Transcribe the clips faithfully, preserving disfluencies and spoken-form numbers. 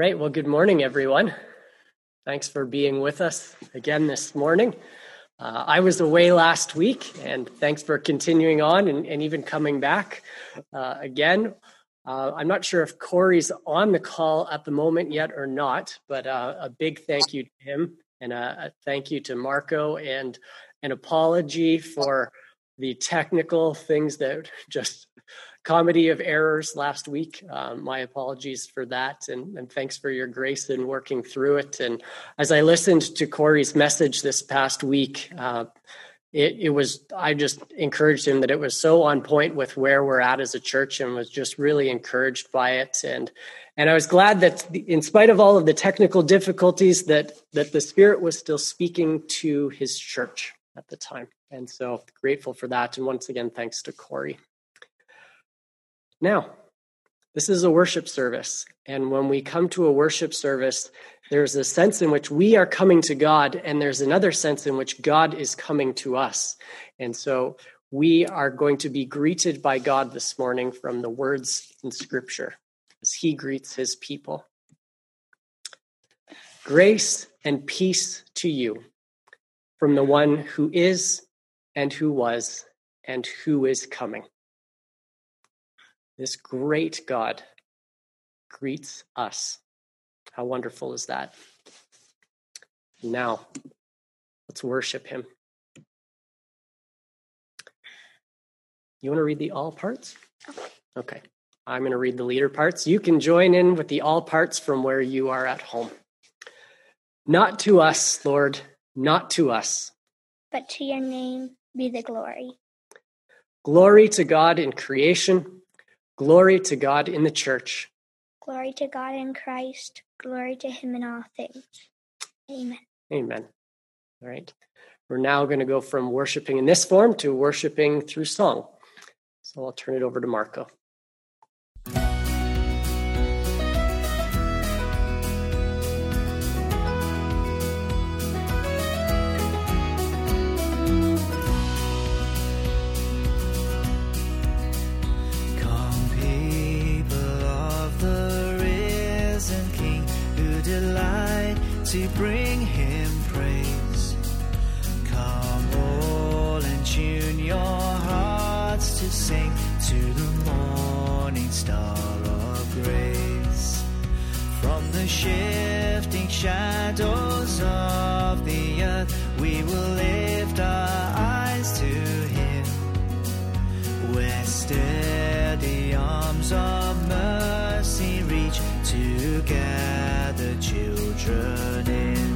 right, well, good morning, everyone. Thanks for being with us again this morning. Uh, I was away last week, and thanks for continuing on and, and even coming back uh, again. Uh, I'm not sure if Corey's on the call at the moment yet or not, but uh, a big thank you to him, and a, a thank you to Marco, and an apology for the technical things that just comedy of errors last week. Um, my apologies for that, and, and thanks for your grace in working through it. And as I listened to Corey's message this past week, uh, it, it was, I just encouraged him that it was so on point with where we're at as a church, and was just really encouraged by it. And and I was glad that in spite of all of the technical difficulties, that that the Spirit was still speaking to his church at the time. And so grateful for that. And once again, thanks to Corey. Now, this is a worship service, and when we come to a worship service, there's a sense in which we are coming to God, and there's another sense in which God is coming to us. And so we are going to be greeted by God this morning from the words in Scripture as he greets his people. Grace and peace to you from the one who is and who was and who is coming. This great God greets us. How wonderful is that? Now, let's worship him. You want to read the all parts? Okay. I'm going to read the leader parts. You can join in with the all parts from where you are at home. Not to us, Lord, not to us, but to your name be the glory. Glory to God in creation. Glory to God in the church. Glory to God in Christ. Glory to him in all things. Amen. Amen. All right. We're now going to go from worshiping in this form to worshiping through song. So I'll turn it over to Marco. To bring him praise. Come all and tune your hearts to sing to the morning star of grace. From the shifting shadows of the earth, we will lift our eyes to him, where steady arms of mercy reach to gather children in.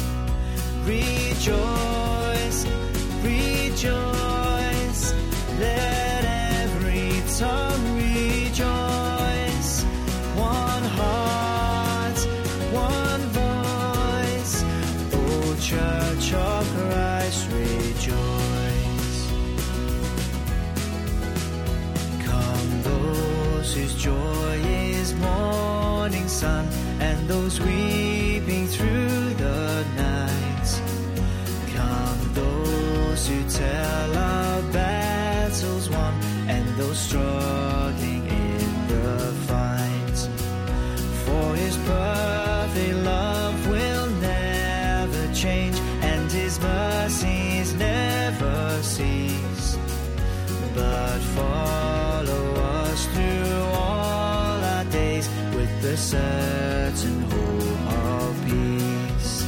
Rejoice, rejoice, let every tongue rejoice. One heart, one voice, O Church of Christ, rejoice. Come those whose joy is morning sun, and those weeping through the night. Come those who tell our battles won, and those struggling in the fight. For his perfect love will never change, and his mercies never cease, but follow us through all our days with the certain hope of peace.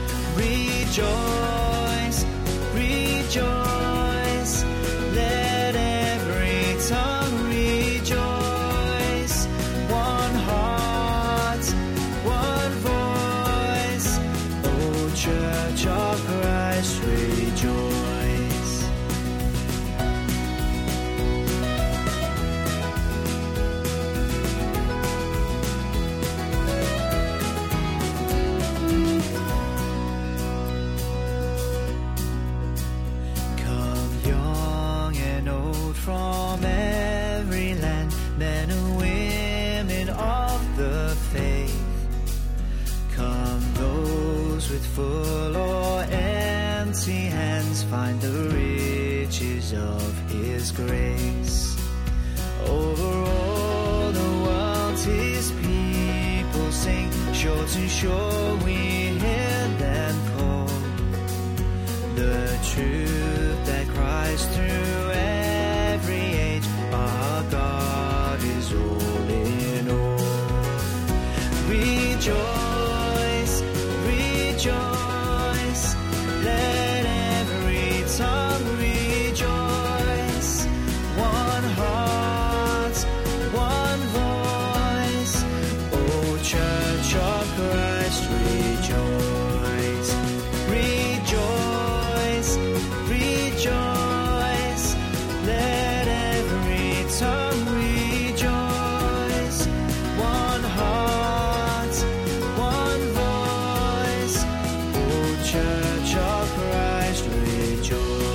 Rejoice, rejoice, let every tongue rejoice. One heart, one voice, O Church of Christ, rejoice. From every land, men and women of the faith. Come those with full or empty hands, find the riches of his grace. Over all the world his people sing, short and sure we hear them call. The truth that cries through every age, our God is all in all. Rejoice, rejoice, let every tongue rejoice. One heart, one voice, O Church of Christ, rejoice. Rejoice, rejoice, let every tongue rejoice. One heart, one voice, O Church of Christ, rejoice.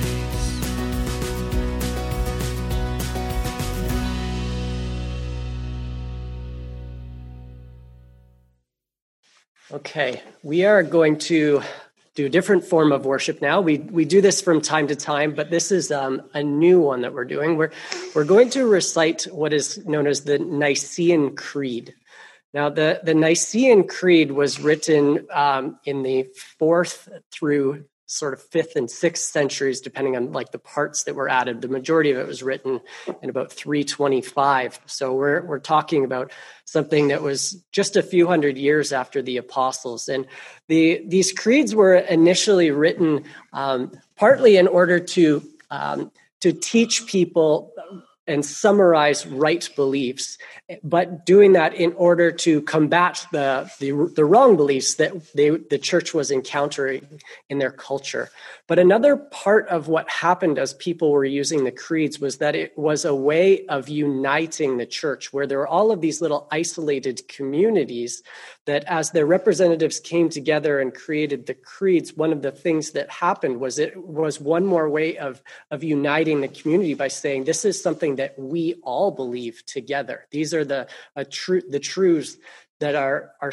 Okay, we are going to do a different form of worship now. We we do this from time to time, but this is um, a new one that we're doing. We're we're going to recite what is known as the Nicene Creed. Now, the the Nicene Creed was written um, in the fourth through sort of fifth and sixth centuries, depending on like the parts that were added. The majority of it was written in about three twenty-five. So we're we're talking about something that was just a few hundred years after the apostles. And the these creeds were initially written um, partly in order to um, to teach people and summarize right beliefs, but doing that in order to combat the, the, the wrong beliefs that they, the church was encountering in their culture. But another part of what happened as people were using the creeds was that it was a way of uniting the church, where there were all of these little isolated communities that as their representatives came together and created the creeds, one of the things that happened was it was one more way of, of uniting the community by saying, this is something that we all believe together. These are the a tru- the truths that are, are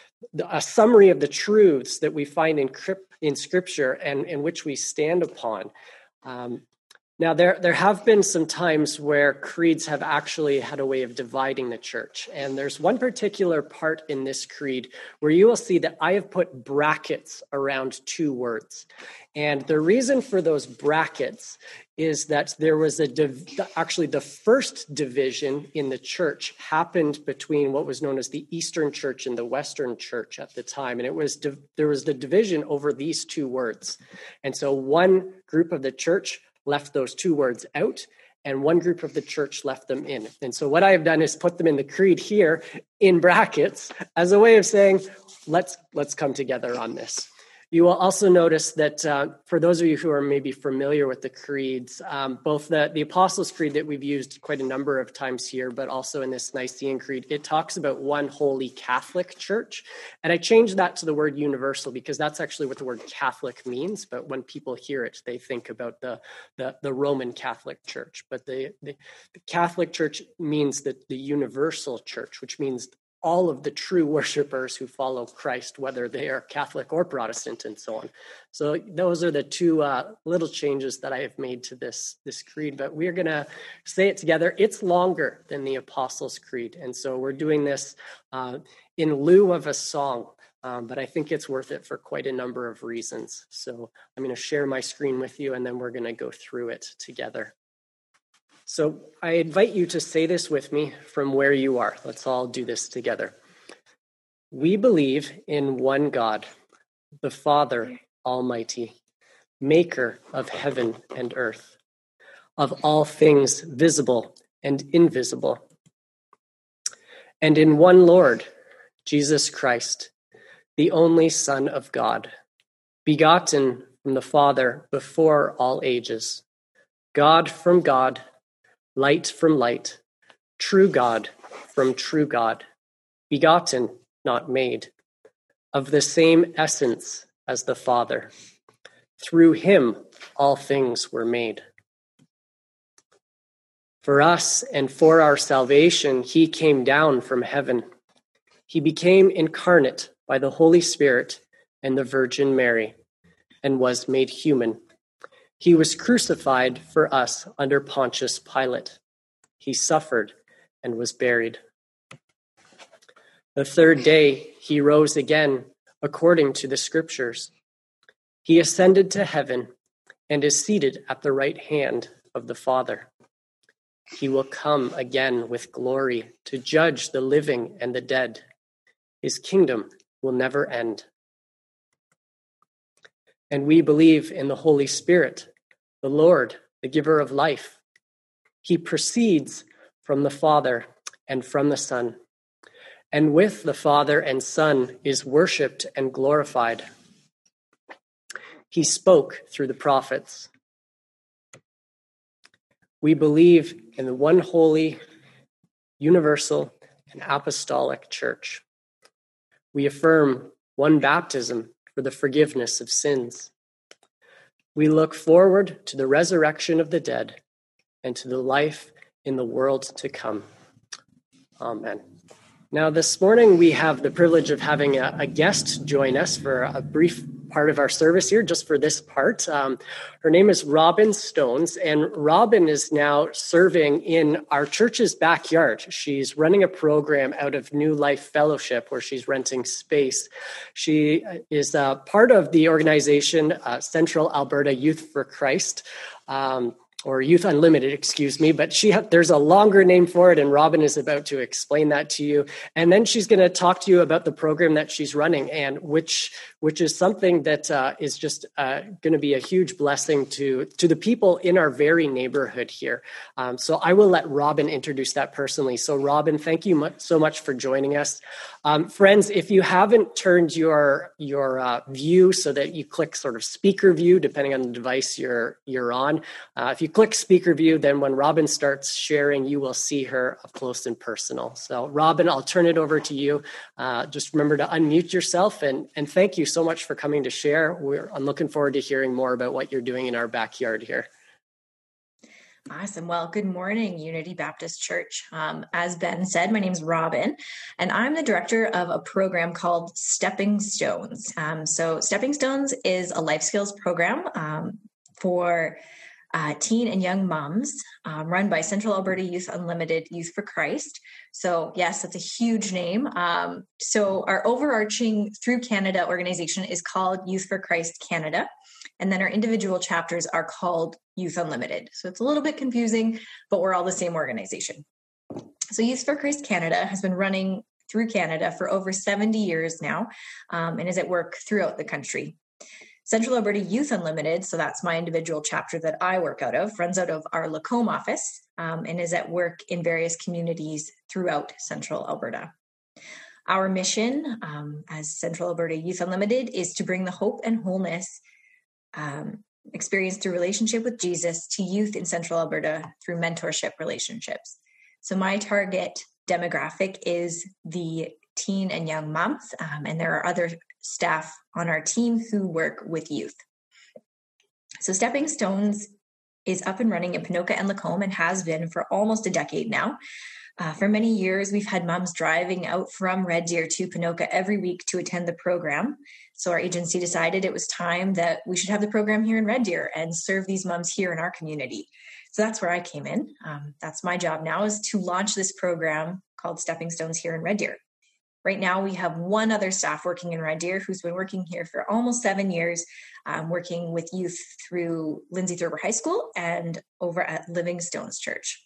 a summary of the truths that we find in, in Scripture and in which we stand upon. Um, Now, there, there have been some times where creeds have actually had a way of dividing the church. And there's one particular part in this creed where you will see that I have put brackets around two words. And the reason for those brackets is that there was a, div- actually the first division in the church happened between what was known as the Eastern Church and the Western Church at the time. And it was div- there was the division over these two words. And so one group of the church left those two words out, and one group of the church left them in. And so what I have done is put them in the creed here in brackets as a way of saying, let's let's come together on this. You will also notice that uh, for those of you who are maybe familiar with the creeds, um, both the, the Apostles' Creed that we've used quite a number of times here, but also in this Nicene Creed, it talks about one holy Catholic church. And I changed that to the word universal because that's actually what the word Catholic means. But when people hear it, they think about the, the, the Roman Catholic Church. But the, the, the Catholic Church means that the universal church, which means all of the true worshipers who follow Christ, whether they are Catholic or Protestant and so on. So those are the two uh, little changes that I have made to this, this creed, but we're going to say it together. It's longer than the Apostles' Creed, and so we're doing this uh, in lieu of a song, um, but I think it's worth it for quite a number of reasons. So I'm going to share my screen with you, and then we're going to go through it together. So I invite you to say this with me from where you are. Let's all do this together. We believe in one God, the Father Almighty, maker of heaven and earth, of all things visible and invisible, and in one Lord, Jesus Christ, the only Son of God, begotten from the Father before all ages, God from God, light from light, true God from true God, begotten, not made, of the same essence as the Father. Through him all things were made. For us and for our salvation, he came down from heaven. He became incarnate by the Holy Spirit and the Virgin Mary, and was made human. He was crucified for us under Pontius Pilate. He suffered and was buried. The third day he rose again, according to the scriptures. He ascended to heaven and is seated at the right hand of the Father. He will come again with glory to judge the living and the dead. His kingdom will never end. And we believe in the Holy Spirit, the Lord, the giver of life. He proceeds from the Father and from the Son, and with the Father and Son is worshipped and glorified. He spoke through the prophets. We believe in the one holy, universal, and apostolic church. We affirm one baptism for the forgiveness of sins. We look forward to the resurrection of the dead and to the life in the world to come. Amen. Now, this morning we have the privilege of having a, a guest join us for a brief part of our service here, just for this part. Um, her name is Robin Stones, and Robin is now serving in our church's backyard. She's running a program out of New Life Fellowship where she's renting space. She is uh, part of the organization uh, Central Alberta Youth for Christ. Um, or Youth Unlimited, excuse me, but she ha- there's a longer name for it, and Robin is about to explain that to you. And then she's going to talk to you about the program that she's running, and which which is something that uh, is just uh, going to be a huge blessing to, to the people in our very neighborhood here. Um, so I will let Robin introduce that personally. So Robin, thank you much, so much for joining us. Um, friends, if you haven't turned your your uh, view so that you click sort of speaker view, depending on the device you're you're on, uh, if you click speaker view, then when Robin starts sharing, you will see her up close and personal. So Robin, I'll turn it over to you. Uh, just remember to unmute yourself, and, and thank you so much for coming to share. We're, I'm looking forward to hearing more about what you're doing in our backyard here. Awesome. Well, good morning, Unity Baptist Church. Um, as Ben said, my name is Robin, and I'm the director of a program called Stepping Stones. Um, so Stepping Stones is a life skills program um, for uh, teen and young moms um, run by Central Alberta Youth Unlimited Youth for Christ. So yes, that's a huge name. Um, so our overarching Through Canada organization is called Youth for Christ Canada. And then our individual chapters are called Youth Unlimited. So it's a little bit confusing, but we're all the same organization. So Youth for Christ Canada has been running through Canada for over seventy years now, um, and is at work throughout the country. Central Alberta Youth Unlimited, so that's my individual chapter that I work out of, runs out of our Lacombe office um, and is at work in various communities throughout Central Alberta. Our mission um, as Central Alberta Youth Unlimited is to bring the hope and wholeness Um, experienced through relationship with Jesus to youth in Central Alberta through mentorship relationships. So my target demographic is the teen and young moms, um, and there are other staff on our team who work with youth. So Stepping Stones is up and running in Ponoka and Lacombe and has been for almost a decade now. Uh, for many years, we've had moms driving out from Red Deer to Ponoka every week to attend the program. So our agency decided it was time that we should have the program here in Red Deer and serve these moms here in our community. So that's where I came in. Um, that's my job now, is to launch this program called Stepping Stones here in Red Deer. Right now, we have one other staff working in Red Deer who's been working here for almost seven years, um, working with youth through Lindsay Thurber High School and over at Living Stones Church.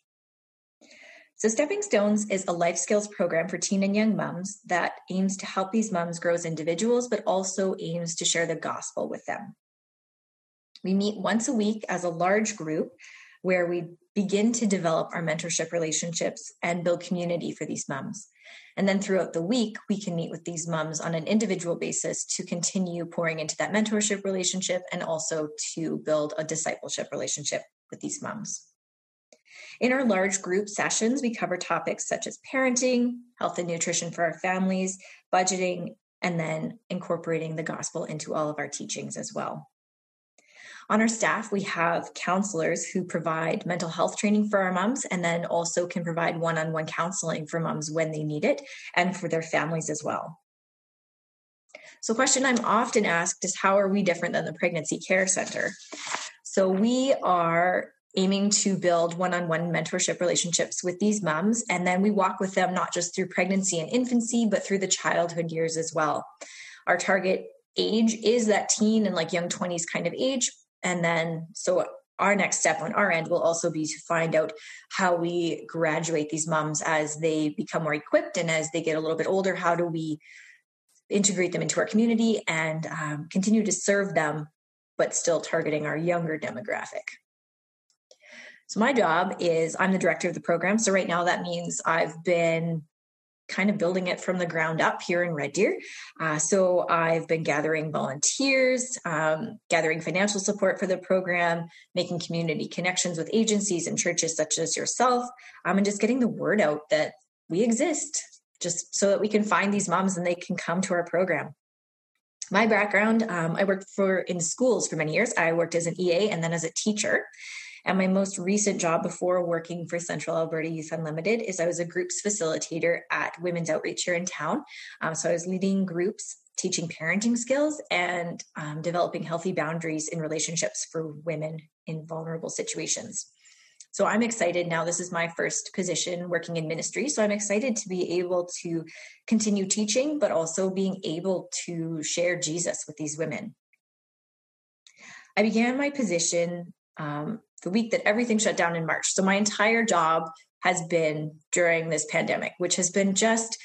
So Stepping Stones is a life skills program for teen and young moms that aims to help these moms grow as individuals, but also aims to share the gospel with them. We meet once a week as a large group where we begin to develop our mentorship relationships and build community for these moms. And then throughout the week, we can meet with these moms on an individual basis to continue pouring into that mentorship relationship and also to build a discipleship relationship with these moms. In our large group sessions, we cover topics such as parenting, health and nutrition for our families, budgeting, and then incorporating the gospel into all of our teachings as well. On our staff, we have counselors who provide mental health training for our moms and then also can provide one-on-one counseling for moms when they need it and for their families as well. So a question I'm often asked is, how are we different than the Pregnancy Care Center? So we are aiming to build one-on-one mentorship relationships with these moms. And then we walk with them not just through pregnancy and infancy, but through the childhood years as well. Our target age is that teen and like young twenties kind of age. And then, so our next step on our end will also be to find out how we graduate these moms as they become more equipped and as they get a little bit older. How do we integrate them into our community and um, continue to serve them, but still targeting our younger demographic? So my job is I'm the director of the program. So right now that means I've been kind of building it from the ground up here in Red Deer. Uh, so I've been gathering volunteers, um, gathering financial support for the program, making community connections with agencies and churches such as yourself, um, and just getting the word out that we exist, just so that we can find these moms and they can come to our program. My background, um, I worked for in schools for many years. I worked as an E A and then as a teacher. And my most recent job before working for Central Alberta Youth Unlimited is I was a groups facilitator at Women's Outreach here in town. Um, so I was leading groups, teaching parenting skills, and um, developing healthy boundaries in relationships for women in vulnerable situations. So I'm excited now. This is my first position working in ministry. So I'm excited to be able to continue teaching, but also being able to share Jesus with these women. I began my position um, the week that everything shut down in March. So my entire job has been during this pandemic, which has been just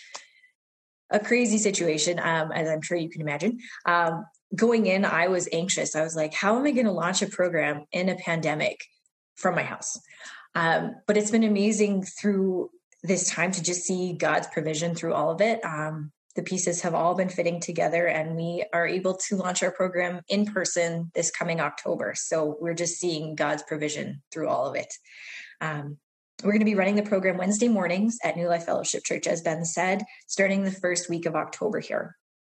a crazy situation, um, as I'm sure you can imagine. Um, going in, I was anxious. I was like, how am I going to launch a program in a pandemic from my house? Um, but it's been amazing through this time to just see God's provision through all of it. Um, the pieces have all been fitting together, and we are able to launch our program in person this coming October. So we're just seeing God's provision through all of it. Um, we're going to be running the program Wednesday mornings at New Life Fellowship Church, as Ben said, starting the first week of October here.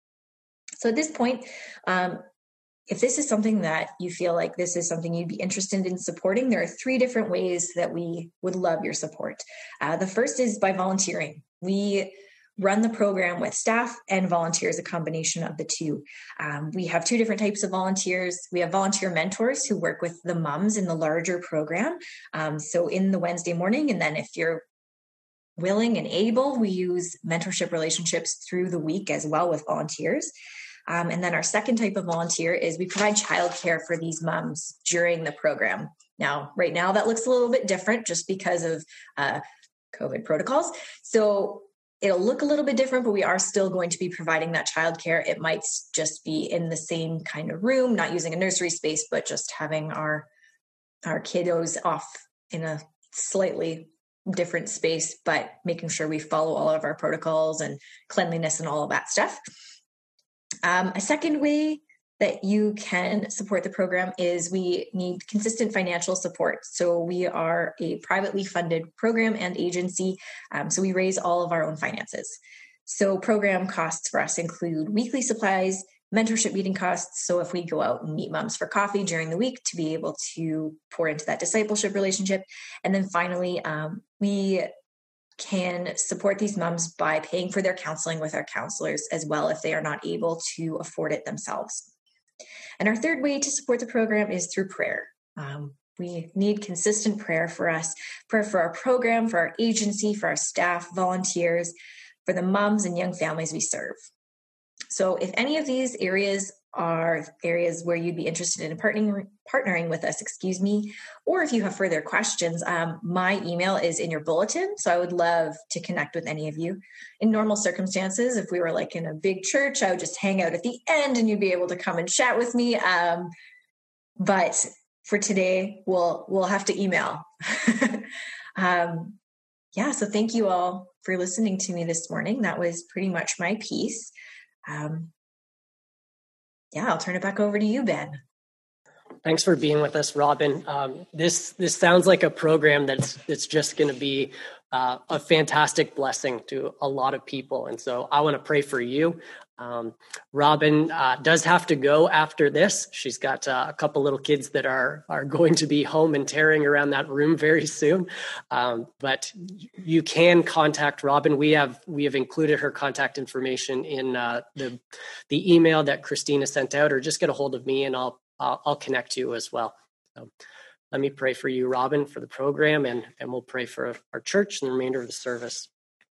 So at this point, um, if this is something that you feel like this is something you'd be interested in supporting, there are three different ways that we would love your support. Uh, the first is by volunteering. We run the program with staff and volunteers, a combination of the two. Um, we have two different types of volunteers. We have volunteer mentors who work with the moms in the larger program. Um, so in the Wednesday morning, and then if you're willing and able, we use mentorship relationships through the week as well with volunteers. Um, and then our second type of volunteer is we provide childcare for these moms during the program. Now, right now that looks a little bit different just because of uh, COVID protocols. So it'll look a little bit different, but we are still going to be providing that childcare. It might just be in the same kind of room, not using a nursery space, but just having our, our kiddos off in a slightly different space, but making sure we follow all of our protocols and cleanliness and all of that stuff. Um, a second way that you can support the program is we need consistent financial support. So we are a privately funded program and agency. Um, so we raise all of our own finances. So program costs for us include weekly supplies, mentorship meeting costs. So if we go out and meet moms for coffee during the week to be able to pour into that discipleship relationship. And then finally, um, we can support these moms by paying for their counseling with our counselors as well if they are not able to afford it themselves. And our third way to support the program is through prayer. Um, we need consistent prayer for us, prayer for our program, for our agency, for our staff, volunteers, for the moms and young families we serve. So if any of these areas are areas where you'd be interested in partnering, partnering with us, excuse me, or if you have further questions, um, my email is in your bulletin. So I would love to connect with any of you. In normal circumstances, if we were like in a big church, I would just hang out at the end and you'd be able to come and chat with me. Um, but for today, we'll, we'll have to email. um, yeah. So thank you all for listening to me this morning. That was pretty much my piece. Um, Yeah, I'll turn it back over to you, Ben. Thanks for being with us, Robin. Um, this this sounds like a program that's that's just going to be uh, a fantastic blessing to a lot of people. And so I want to pray for you. Um, Robin uh, does have to go after this. She's got uh, a couple little kids that are are going to be home and tearing around that room very soon. Um, but you can contact Robin. We have we have included her contact information in uh, the the email that Christina sent out, or just get a hold of me and I'll I'll, I'll connect you as well. So let me pray for you, Robin, for the program, and, and we'll pray for our church and the remainder of the service.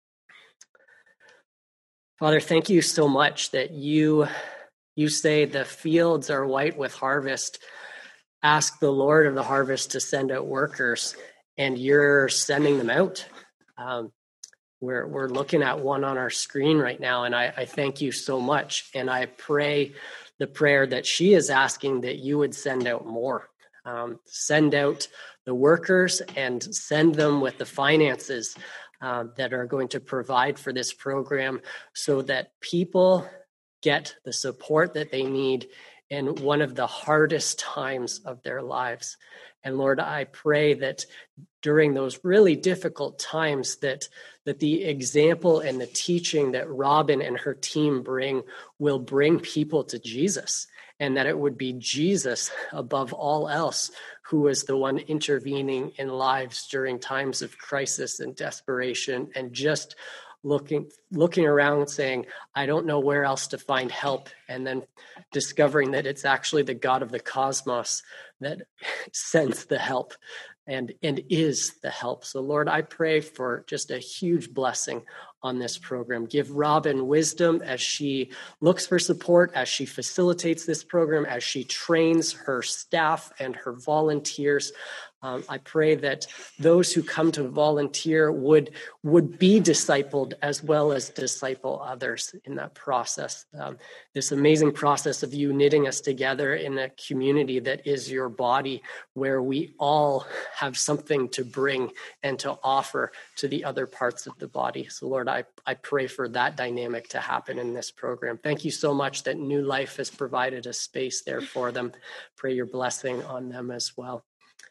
Father, thank you so much that you, you say the fields are white with harvest. Ask the Lord of the harvest to send out workers, and you're sending them out. Um, we're, we're looking at one on our screen right now, and I, I thank you so much. And I pray the prayer that she is asking, that you would send out more. Um, send out the workers and send them with the finances um, that are going to provide for this program, so that people get the support that they need in one of the hardest times of their lives. And Lord, I pray that during those really difficult times, that that the example and the teaching that Robin and her team bring will bring people to Jesus, and that it would be Jesus above all else who is the one intervening in lives during times of crisis and desperation, and just looking looking around and saying, I don't know where else to find help, and then discovering that it's actually the God of the cosmos that sends the help and and is the help. So Lord, I pray for just a huge blessing on this program. Give Robin wisdom as she looks for support, as she facilitates this program, as she trains her staff and her volunteers. Um, I pray that those who come to volunteer would would be discipled as well as disciple others in that process. Um, this amazing process of you knitting us together in a community that is your body, where we all have something to bring and to offer to the other parts of the body. So Lord, I, I pray for that dynamic to happen in this program. Thank you so much that New Life has provided a space there for them. Pray your blessing on them as well.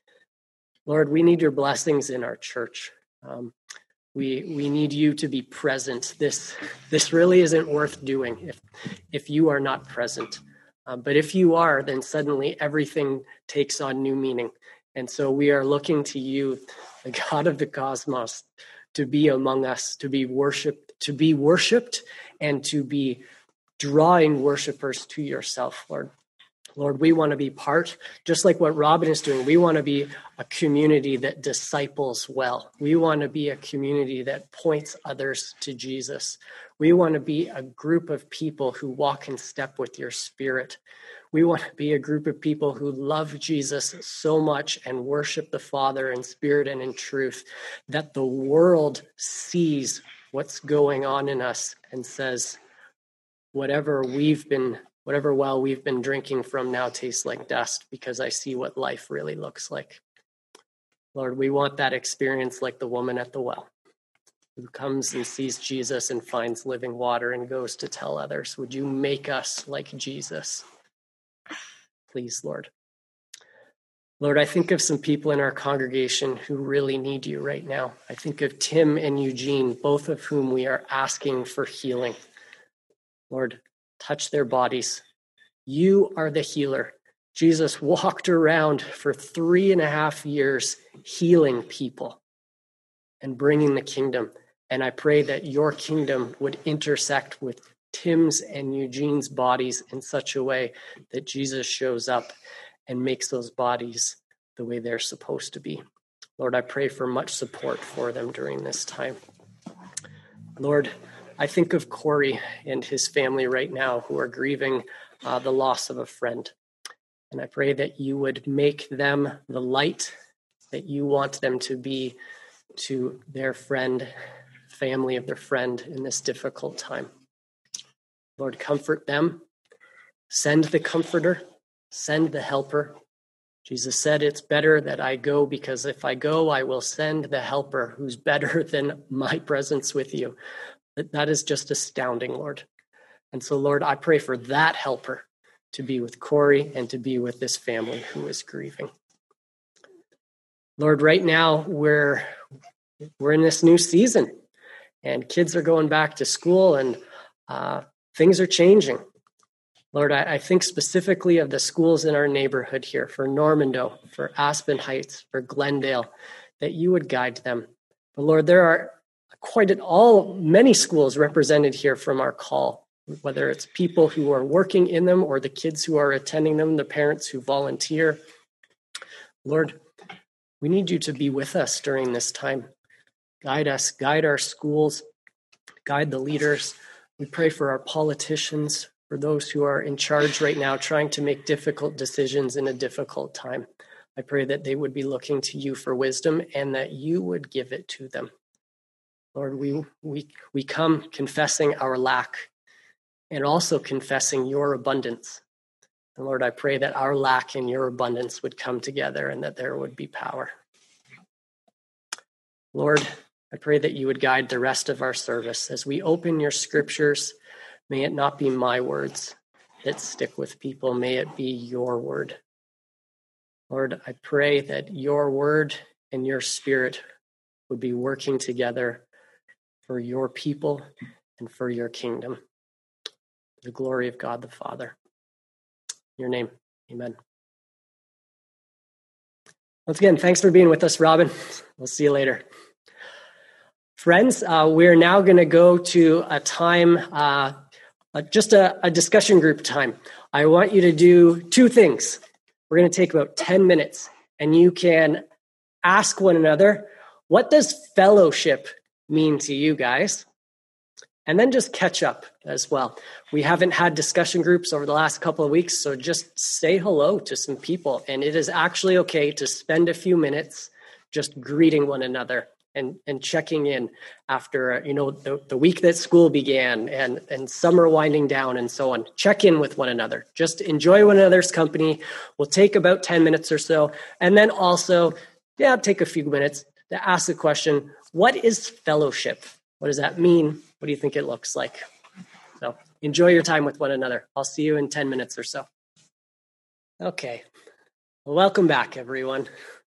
Lord, we need your blessings in our church. Um, we we need you to be present. This this really isn't worth doing if if you are not present. Um, but if you are, then suddenly everything takes on new meaning. And so we are looking to you, the God of the cosmos, to be among us, to be worshipped, to be worshipped, and to be drawing worshipers to yourself, Lord. Lord, we want to be part, just like what Robin is doing. We want to be a community that disciples well. We want to be a community that points others to Jesus. We want to be a group of people who walk in step with your Spirit. We want to be a group of people who love Jesus so much and worship the Father in spirit and in truth, that the world sees what's going on in us and says, whatever we've been Whatever well we've been drinking from now tastes like dust, because I see what life really looks like. Lord, we want that experience like the woman at the well, who comes and sees Jesus and finds living water and goes to tell others. Would you make us like Jesus? Please, Lord. Lord, I think of some people in our congregation who really need you right now. I think of Tim and Eugene, both of whom we are asking for healing. Lord, touch their bodies. You are the healer. Jesus walked around for three and a half years healing people and bringing the kingdom. And I pray that your kingdom would intersect with Tim's and Eugene's bodies in such a way that Jesus shows up and makes those bodies the way they're supposed to be. Lord, I pray for much support for them during this time. Lord, I think of Corey and his family right now who are grieving uh, the loss of a friend. And I pray that you would make them the light that you want them to be to their friend, family of their friend in this difficult time. Lord, comfort them. Send the comforter. Send the helper. Jesus said, it's better that I go, because if I go, I will send the helper who's better than my presence with you. That is just astounding, Lord. And so, Lord, I pray for that helper to be with Corey and to be with this family who is grieving. Lord, right now we're we're in this new season, and kids are going back to school, and uh, things are changing. Lord, I, I think specifically of the schools in our neighborhood here, for Normando, for Aspen Heights, for Glendale, that you would guide them. But Lord, there are quite an, all many schools represented here from our call, whether it's people who are working in them or the kids who are attending them, the parents who volunteer. Lord, We need you to be with us during this time. Guide us, guide our schools, guide the leaders. We pray for our politicians, for those who are in charge right now, trying to make difficult decisions in a difficult time. I pray that they would be looking to you for wisdom and that you would give it to them. Lord, we we we come confessing our lack and also confessing your abundance. And Lord, I pray that our lack and your abundance would come together and that there would be power. Lord, I pray that you would guide the rest of our service. As we open your scriptures, may it not be my words that stick with people. May it be your word. Lord, I pray that your word and your spirit would be working together for your people and for your kingdom. For the glory of God the Father. In your name, amen. Once again, thanks for being with us, Robin. We'll see you later. Friends, uh, we're now going to go to a time, uh, uh, just a, a discussion group time. I want you to do two things. We're going to take about ten minutes, and you can ask one another, what does fellowship mean to you guys? And then just catch up as well. We haven't had discussion groups over the last couple of weeks, so just say hello to some people. And it is actually okay to spend a few minutes just greeting one another and, and checking in after, you know, the, the week that school began and, and summer winding down and so on. Check in with one another. Just enjoy one another's company. We'll take about ten minutes or so. And then also, yeah, take a few minutes to ask the question, what is fellowship? What does that mean? What do you think it looks like? So enjoy your time with one another. I'll see you in ten minutes or so. Okay. Well, welcome back, everyone.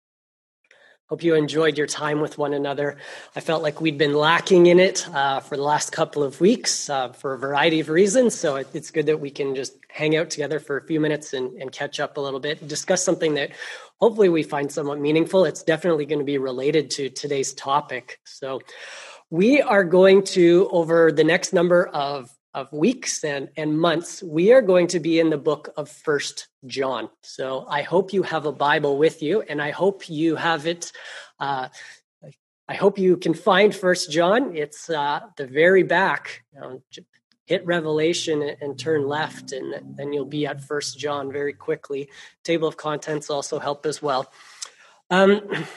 Hope you enjoyed your time with one another. I felt like we'd been lacking in it uh, for the last couple of weeks uh, for a variety of reasons. So it, it's good that we can just hang out together for a few minutes and, and catch up a little bit and discuss something that hopefully we find somewhat meaningful. It's definitely going to be related to today's topic. So we are going to, over the next number of, of weeks and, and months, we are going to be in the book of First John. So I hope you have a Bible with you, and I hope you have it. Uh, I hope you can find First John. It's uh, the very back. You know, hit Revelation and turn left, and then you'll be at First John very quickly. Table of contents also help as well. Um,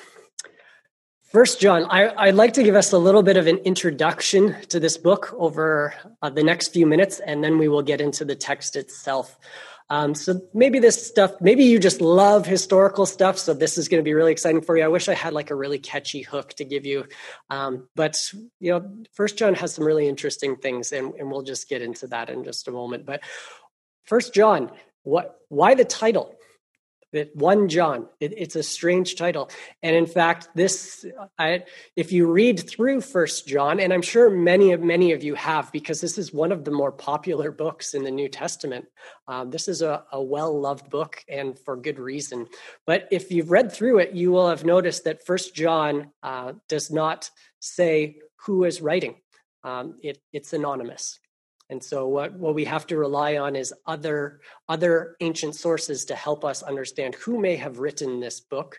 First John, I, I'd like to give us a little bit of an introduction to this book over uh, the next few minutes, and then we will get into the text itself. Um, so maybe this stuff, maybe you just love historical stuff, so this is going to be really exciting for you. I wish I had like a really catchy hook to give you, um, but you know, First John has some really interesting things, and, and we'll just get into that in just a moment. But First John, what? Why the title? That First John, it, it's a strange title. And in fact, this, I, if you read through First John, and I'm sure many of many of you have, because this is one of the more popular books in the New Testament. Um, this is a, a well-loved book, and for good reason. But if you've read through it, you will have noticed that First John uh, does not say who is writing. Um, it, it's anonymous. And so what, what we have to rely on is other, other ancient sources to help us understand who may have written this book.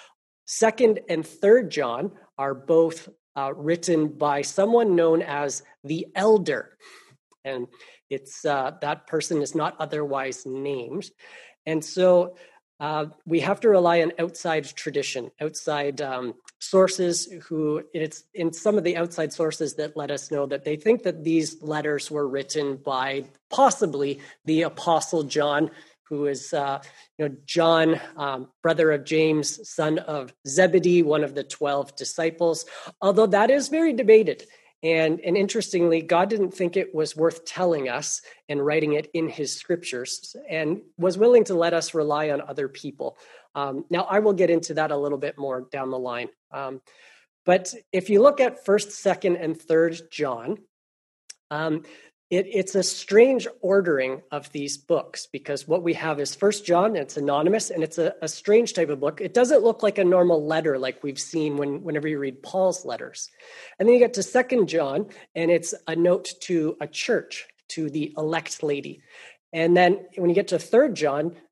Second and Third John are both uh, written by someone known as the Elder. And it's uh, that person is not otherwise named. And so uh, we have to rely on outside tradition, outside um, sources who, it's in some of the outside sources that let us know that they think that these letters were written by possibly the Apostle John, who is, uh, you know, John, um, brother of James, son of Zebedee, one of the twelve disciples, although that is very debated. And, and interestingly, God didn't think it was worth telling us and writing it in his scriptures, and was willing to let us rely on other people. Um, now, I will get into that a little bit more down the line. Um, but if you look at First, Second, and Third John, um, it, it's a strange ordering of these books, because what we have is First John, it's anonymous, and it's a, a strange type of book. It doesn't look like a normal letter like we've seen when whenever you read Paul's letters. And then you get to Second John, and it's a note to a church, to the elect lady. And then when you get to Third John,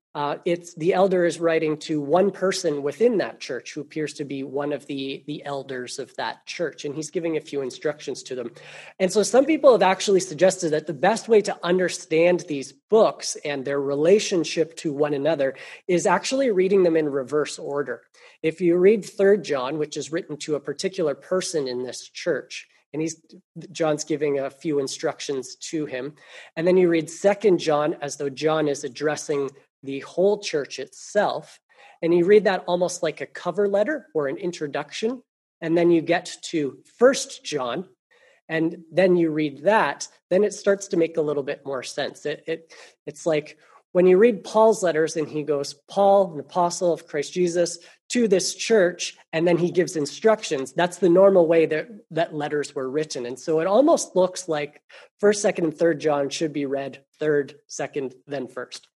Uh, it's the elder is writing to one person within that church who appears to be one of the, the elders of that church, and he's giving a few instructions to them. And so some people have actually suggested that the best way to understand these books and their relationship to one another is actually reading them in reverse order. If you read Third John, which is written to a particular person in this church, and he's John's giving a few instructions to him, and then you read Second John as though John is addressing the whole church itself. And you read that almost like a cover letter or an introduction. And then you get to First John, and then you read that, then it starts to make a little bit more sense. It, it It's like when you read Paul's letters and he goes, Paul, an apostle of Christ Jesus, to this church, and then he gives instructions. That's the normal way that, that letters were written. And so it almost looks like First, Second, and Third John should be read third, second, then first.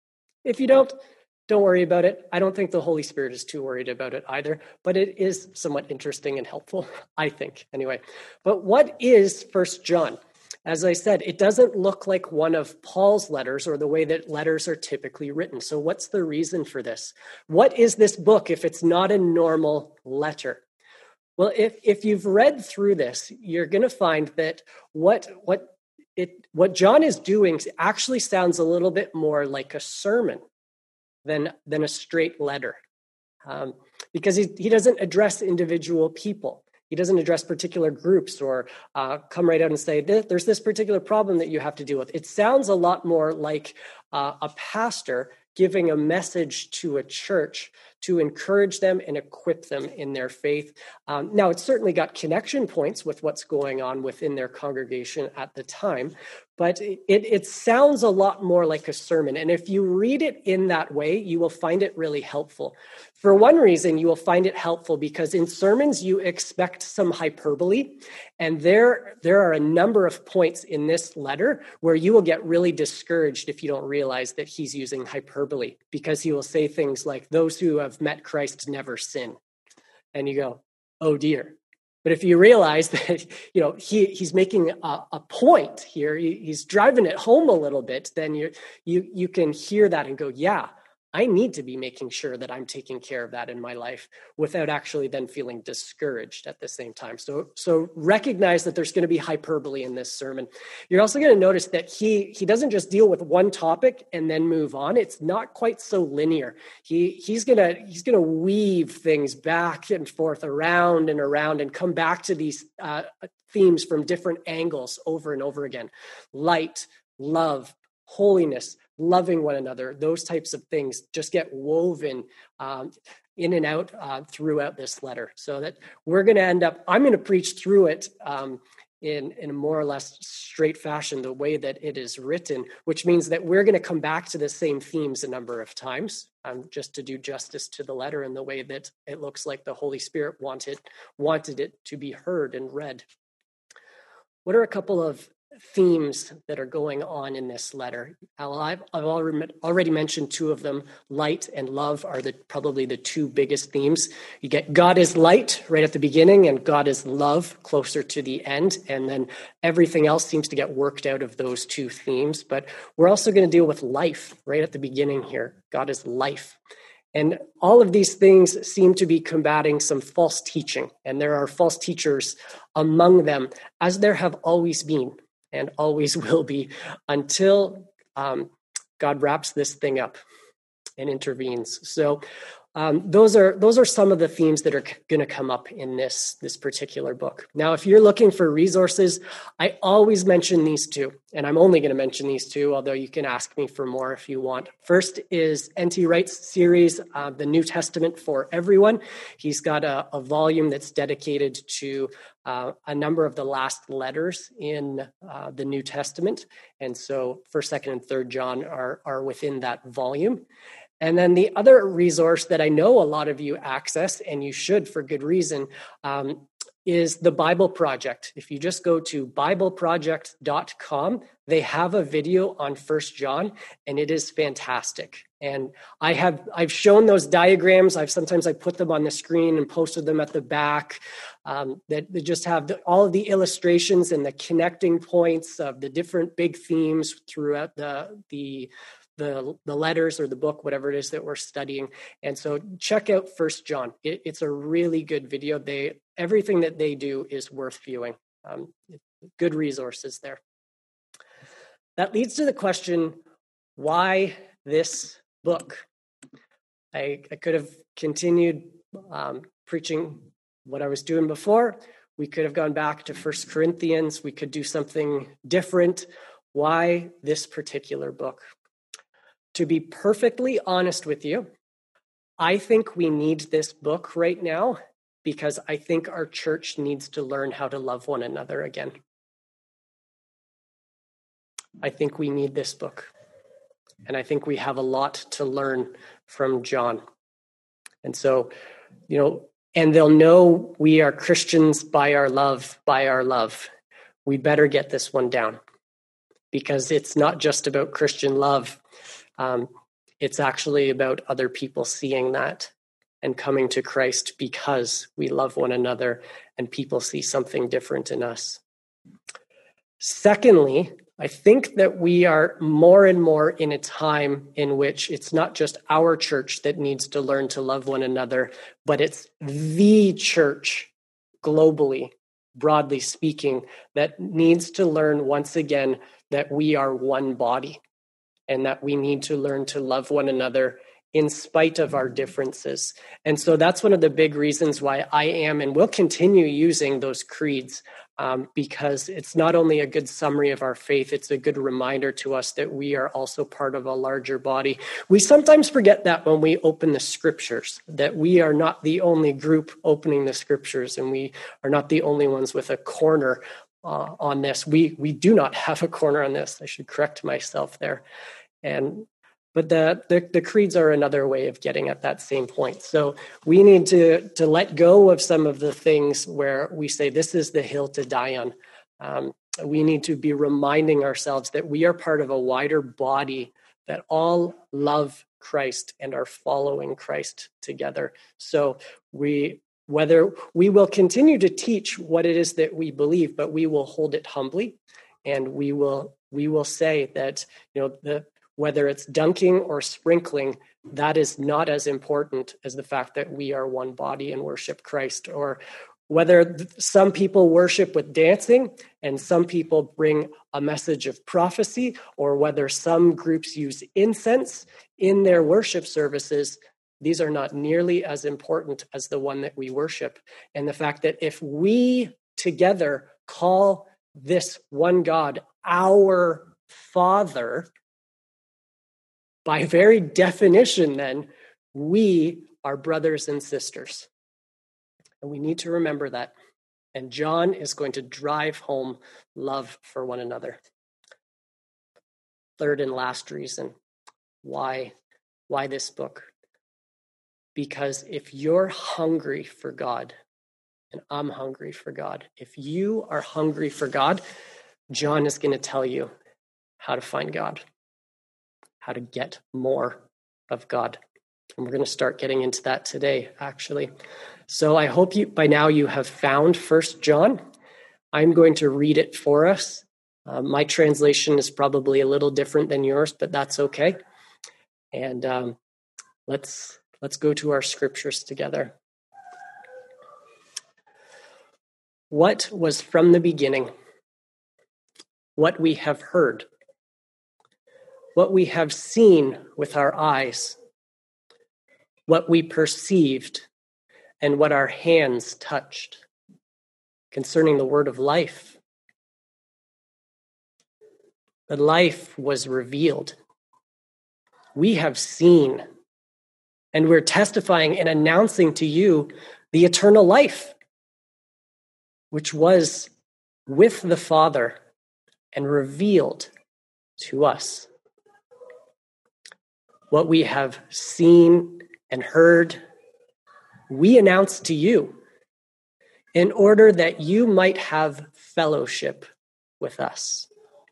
If you don't, don't worry about it. I don't think the Holy Spirit is too worried about it either, but it is somewhat interesting and helpful, I think, anyway. But what is First John? As I said, it doesn't look like one of Paul's letters or the way that letters are typically written. So what's the reason for this? What is this book if it's not a normal letter? Well, if, if you've read through this, you're going to find that what, what, It, what John is doing actually sounds a little bit more like a sermon than, than a straight letter, um, because he, he doesn't address individual people. He doesn't address particular groups or uh, come right out and say, there's this particular problem that you have to deal with. It sounds a lot more like uh, a pastor giving a message to a church to encourage them and equip them in their faith. Um, now, it's certainly got connection points with what's going on within their congregation at the time, but it, it sounds a lot more like a sermon. And if you read it in that way, you will find it really helpful. For one reason, you will find it helpful because in sermons, you expect some hyperbole. And there, there are a number of points in this letter where you will get really discouraged if you don't realize that he's using hyperbole, because he will say things like, those who have met Christ never sin. And you go, oh dear. But if you realize that, you know, he he's making a, a point here, he, he's driving it home a little bit, then you you you can hear that and go, yeah, I need to be making sure that I'm taking care of that in my life without actually then feeling discouraged at the same time. So, so recognize that there's going to be hyperbole in this sermon. You're also going to notice that he he doesn't just deal with one topic and then move on. It's not quite so linear. He he's gonna he's gonna weave things back and forth, around and around, and come back to these uh, themes from different angles over and over again. Light, love, holiness, loving one another, those types of things just get woven um, in and out uh, throughout this letter. So that we're going to end up, I'm going to preach through it um, in, in a more or less straight fashion, the way that it is written, which means that we're going to come back to the same themes a number of times, um, just to do justice to the letter in the way that it looks like the Holy Spirit wanted, wanted it to be heard and read. What are a couple of themes that are going on in this letter? I've, I've already mentioned two of them. Light and love are the probably the two biggest themes. You get God is light right at the beginning and God is love closer to the end. And then everything else seems to get worked out of those two themes. But we're also going to deal with life right at the beginning here. God is life. And all of these things seem to be combating some false teaching. And there are false teachers among them, as there have always been and always will be, until um, God wraps this thing up and intervenes. So um, those are those are some of the themes that are c- going to come up in this, this particular book. Now, if you're looking for resources, I always mention these two, and I'm only going to mention these two, although you can ask me for more if you want. First is N T Wright's series, uh, The New Testament for Everyone. He's got a, a volume that's dedicated to uh, a number of the last letters in uh, the New Testament. And so First, Second, and Third John are, are within that volume. And then the other resource that I know a lot of you access, and you should for good reason, um, is the Bible Project. If you just go to bible project dot com, they have a video on First John, and it is fantastic. And I have I've shown those diagrams. I've sometimes I put them on the screen and posted them at the back. Um, that they just have the, all of the illustrations and the connecting points of the different big themes throughout the the the, the letters or the book, whatever it is that we're studying. And so check out First John. It, it's a really good video. They everything that they do is worth viewing. Um, good resources there. That leads to the question, why this book? I, I could have continued um, preaching what I was doing before. We could have gone back to First Corinthians. We could do something different. Why this particular book? To be perfectly honest with you, I think we need this book right now because I think our church needs to learn how to love one another again. I think we need this book. And I think we have a lot to learn from John. And so, you know, and they'll know we are Christians by our love, by our love. We better get this one down because it's not just about Christian love. Um, it's actually about other people seeing that and coming to Christ because we love one another and people see something different in us. Secondly, I think that we are more and more in a time in which it's not just our church that needs to learn to love one another, but it's the church globally, broadly speaking, that needs to learn once again that we are one body and that we need to learn to love one another in spite of our differences. And so that's one of the big reasons why I am and will continue using those creeds, um, because it's not only a good summary of our faith, it's a good reminder to us that we are also part of a larger body. We sometimes forget that when we open the scriptures, that we are not the only group opening the scriptures and we are not the only ones with a corner uh, on this. We, we do not have a corner on this. I should correct myself there. And But the, the the creeds are another way of getting at that same point. So we need to, to let go of some of the things where we say this is the hill to die on. Um, we need to be reminding ourselves that we are part of a wider body that all love Christ and are following Christ together. So we whether we will continue to teach what it is that we believe, but we will hold it humbly, and we will we will say that, you know, the whether it's dunking or sprinkling, that is not as important as the fact that we are one body and worship Christ. Or whether some people worship with dancing and some people bring a message of prophecy, or whether some groups use incense in their worship services, these are not nearly as important as the one that we worship. And the fact that if we together call this one God our Father, by very definition, then, we are brothers and sisters. And we need to remember that. And John is going to drive home love for one another. Third and last reason why, why this book. Because if you're hungry for God, and I'm hungry for God, if you are hungry for God, John is going to tell you how to find God, how to get more of God. And we're going to start getting into that today, actually. So I hope you by now you have found First John. I'm going to read it for us. Uh, my translation is probably a little different than yours, but that's okay. And um, let's let's go to our scriptures together. What was from the beginning? What we have heard, what we have seen with our eyes, what we perceived, and what our hands touched concerning the word of life. The life was revealed. We have seen, and we're testifying and announcing to you the eternal life, which was with the Father and revealed to us. What we have seen and heard, we announce to you in order that you might have fellowship with us.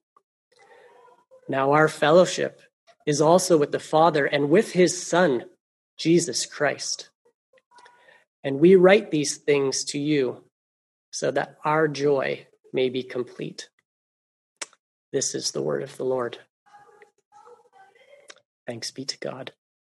Now our fellowship is also with the Father and with his Son, Jesus Christ. And we write these things to you so that our joy may be complete. This is the word of the Lord. Thanks be to God.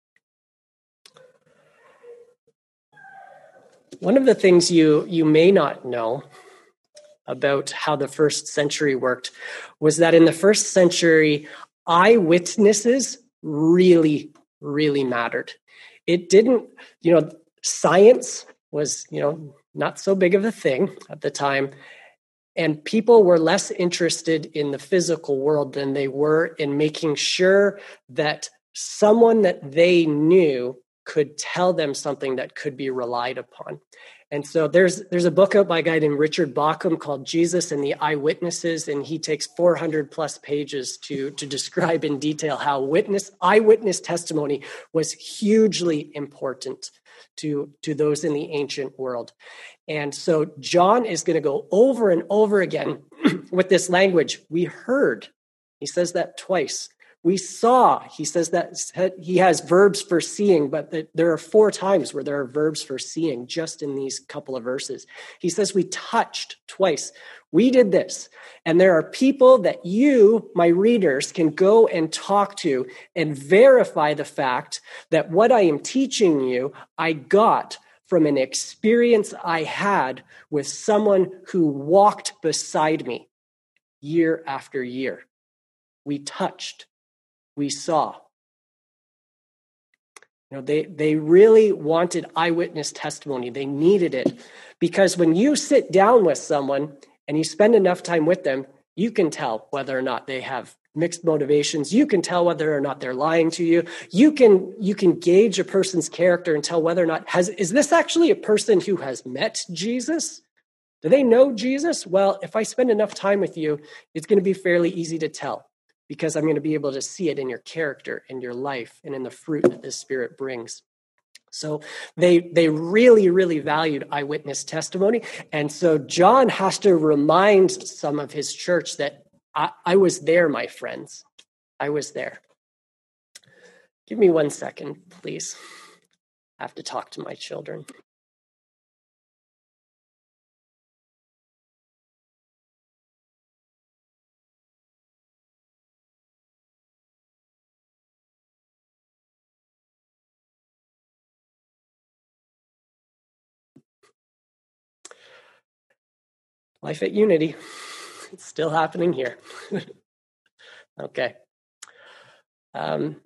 One of the things you, you may not know about how the first century worked was that in the first century, eyewitnesses really, really mattered. It didn't, you know, science was, you know, not so big of a thing at the time. And people were less interested in the physical world than they were in making sure that someone that they knew could tell them something that could be relied upon. And so there's there's a book out by a guy named Richard Bauckham called Jesus and the Eyewitnesses, and he takes four hundred plus pages to, to describe in detail how witness eyewitness testimony was hugely important to, to those in the ancient world. And so John is going to go over and over again with this language. We heard. He says that twice. We saw. He says that he has verbs for seeing, but there are four times where there are verbs for seeing just in these couple of verses. He says we touched twice. We did this. And there are people that you, my readers, can go and talk to and verify the fact that what I am teaching you, I got from an experience I had with someone who walked beside me year after year. We touched. We saw. You know, they, they really wanted eyewitness testimony. They needed it because when you sit down with someone and you spend enough time with them, you can tell whether or not they have mixed motivations. You can tell whether or not they're lying to you. You can, you can gauge a person's character and tell whether or not, has, is this actually a person who has met Jesus? Do they know Jesus? Well, if I spend enough time with you, it's going to be fairly easy to tell, because I'm going to be able to see it in your character, in your life, and in the fruit that the Spirit brings. So they they really, really valued eyewitness testimony. And so John has to remind some of his church that I, I was there, my friends. I was there. Give me one second, please. I have to talk to my children. Life at Unity. It's still happening here. Okay. Um,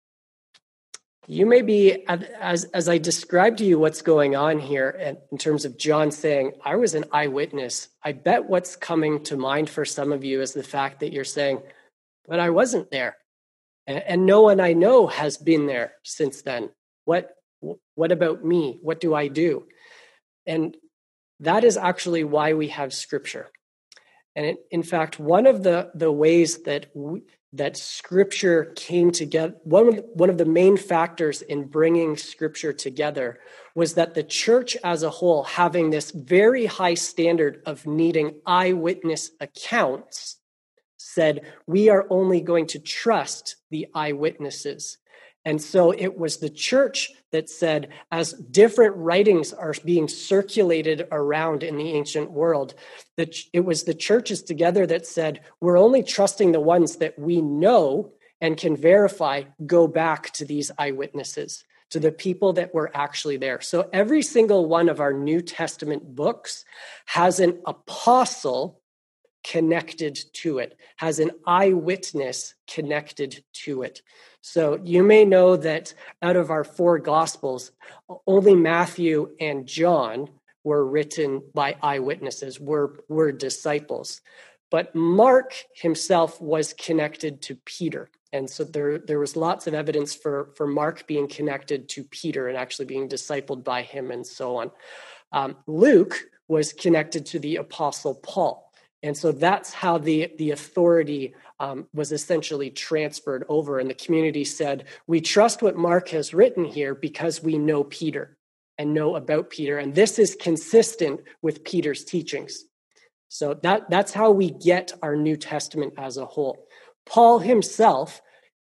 you may be, as, as I described to you what's going on here in terms of John saying, I was an eyewitness. I bet what's coming to mind for some of you is the fact that you're saying, but I wasn't there. And, and no one I know has been there since then. What, what about me? What do I do? And that is actually why we have Scripture. And it, in fact, one of the, the ways that we, that Scripture came together, one of, the, one of the main factors in bringing Scripture together was that the church as a whole, having this very high standard of needing eyewitness accounts, said, we are only going to trust the eyewitnesses. And so it was the church that said, as different writings are being circulated around in the ancient world, that it was the churches together that said, we're only trusting the ones that we know and can verify go back to these eyewitnesses, to the people that were actually there. So every single one of our New Testament books has an apostle connected to it, has an eyewitness connected to it. So you may know that out of our four Gospels, only Matthew and John were written by eyewitnesses, were, were disciples. But Mark himself was connected to Peter. And so there, there was lots of evidence for, for Mark being connected to Peter and actually being discipled by him and so on. Um, Luke was connected to the Apostle Paul. And so that's how the, the authority um, was essentially transferred over. And the community said, we trust what Mark has written here because we know Peter and know about Peter. And this is consistent with Peter's teachings. So that, that's how we get our New Testament as a whole. Paul himself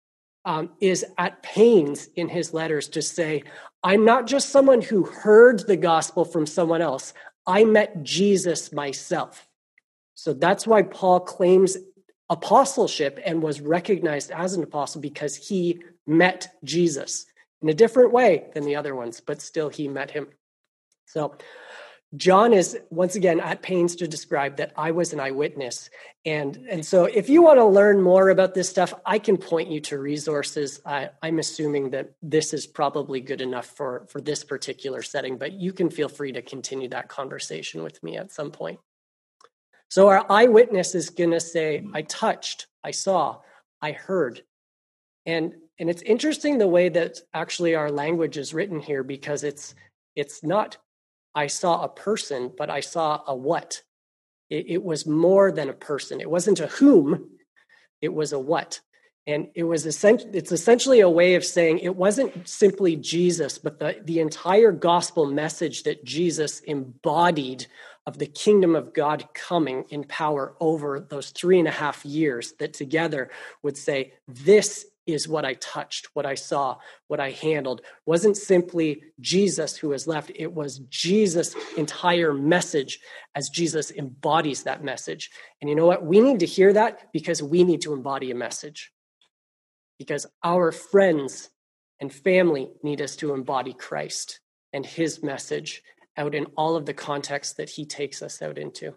um, is at pains in his letters to say, I'm not just someone who heard the gospel from someone else. I met Jesus myself. So that's why Paul claims apostleship and was recognized as an apostle, because he met Jesus in a different way than the other ones, but still he met him. So John is once again at pains to describe that I was an eyewitness. And, and so if you want to learn more about this stuff, I can point you to resources. I, I'm assuming that this is probably good enough for, for this particular setting, but you can feel free to continue that conversation with me at some point. So our eyewitness is going to say, I touched, I saw, I heard. And, and it's interesting the way that actually our language is written here, because it's it's not I saw a person, but I saw a what. It, it was more than a person. It wasn't a whom, it was a what. And it was essentially, it's essentially a way of saying it wasn't simply Jesus, but the, the entire gospel message that Jesus embodied of the kingdom of God coming in power over those three and a half years that together would say, this is what I touched, what I saw, what I handled. Wasn't simply Jesus who was left. It was Jesus' entire message as Jesus embodies that message. And you know what? We need to hear that because we need to embody a message. Because our friends and family need us to embody Christ and his message out in all of the contexts that he takes us out into.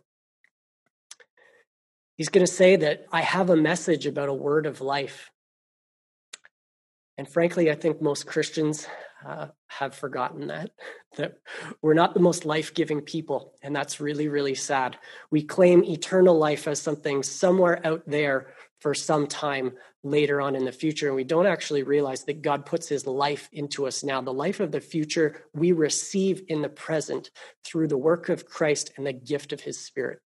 He's going to say that I have a message about a word of life. And frankly, I think most Christians uh, have forgotten that, that we're not the most life-giving people. And that's really, really sad. We claim eternal life as something somewhere out there for some time later on in the future. And we don't actually realize that God puts his life into us now. The life of the future we receive in the present through the work of Christ and the gift of his Spirit.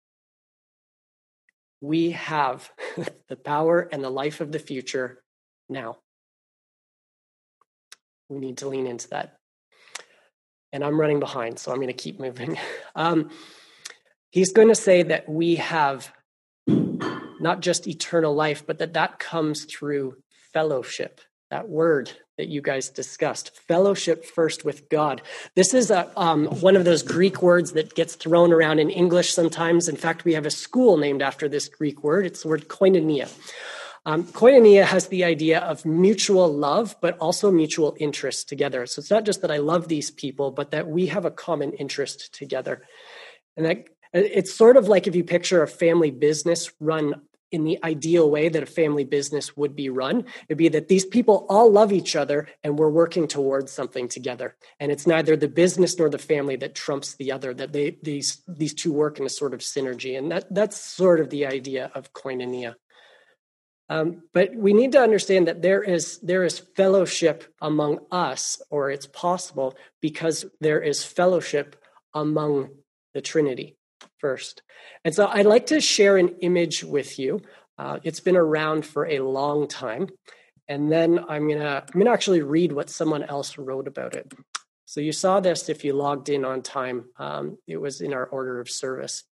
We have the power and the life of the future now. We need to lean into that. And I'm running behind, so I'm going to keep moving. Um, he's going to say that we have not just eternal life, but that that comes through fellowship, that word that you guys discussed, fellowship first with God. This is a, um, one of those Greek words that gets thrown around in English sometimes. In fact, we have a school named after this Greek word. It's the word koinonia. Um, koinonia has the idea of mutual love, but also mutual interest together. So it's not just that I love these people, but that we have a common interest together. And that it's sort of like if you picture a family business run in the ideal way that a family business would be run, it'd be that these people all love each other and we're working towards something together. And it's neither the business nor the family that trumps the other, that they these these two work in a sort of synergy. And that that's sort of the idea of koinonia. Um, but we need to understand that there is there is fellowship among us, or it's possible because there is fellowship among the Trinity first. And so I'd like to share an image with you. Uh, it's been around for a long time. And then I'm gonna I'm gonna actually read what someone else wrote about it. So you saw this if you logged in on time. Um, it was in our order of service.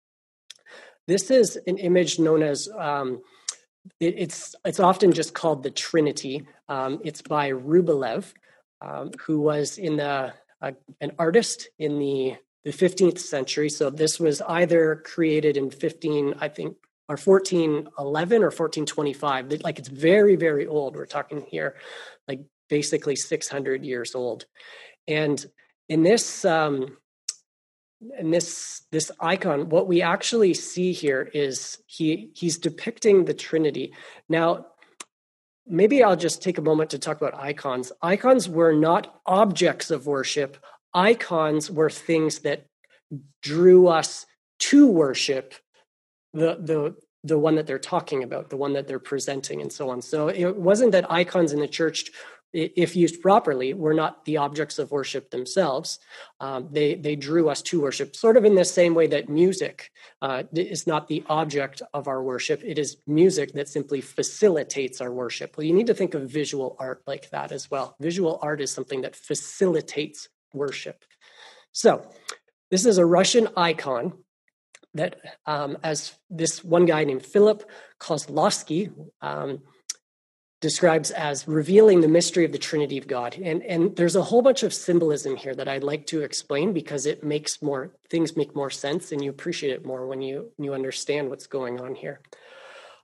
This is an image known as um, It, it's it's often just called the Trinity. Um, it's by Rublev, um, who was in the uh, an artist in the the fifteenth century. So this was either created in fifteen, I think, or fourteen eleven or fourteen twenty-five. Like it's very very old. We're talking here, like basically six hundred years old. And in this. Um, And this this icon, what we actually see here is he he's depicting the Trinity. Now, maybe I'll just take a moment to talk about icons. Icons were not objects of worship. Icons were things that drew us to worship the the the one that they're talking about, the one that they're presenting, and so on. So it wasn't that icons in the church, if used properly, were not the objects of worship themselves. Um, they they drew us to worship, sort of in the same way that music uh, is not the object of our worship. It is music that simply facilitates our worship. Well, you need to think of visual art like that as well. Visual art is something that facilitates worship. So this is a Russian icon that, um, as this one guy named Philip Kozlovsky um, describes as revealing the mystery of the Trinity of God. And, and there's a whole bunch of symbolism here that I'd like to explain because it makes more, things make more sense and you appreciate it more when you, when you understand what's going on here.